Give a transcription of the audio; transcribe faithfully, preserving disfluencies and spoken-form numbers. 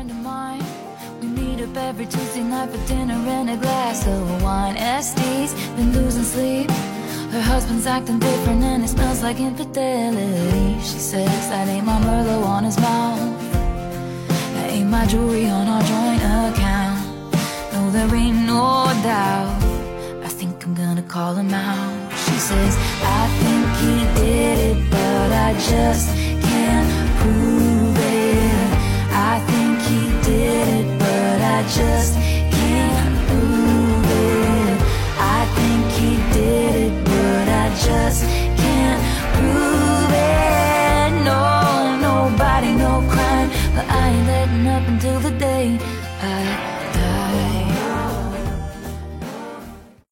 friend of mine. We meet up every Tuesday night for dinner and a glass of wine. S D's been losing sleep. Her husband's acting different and it smells like infidelity. She says that ain't my Merlot on his mouth, that ain't my jewelry on our joint account. No, there ain't no doubt, I think I'm gonna call him out. She says, I think he did it, but I just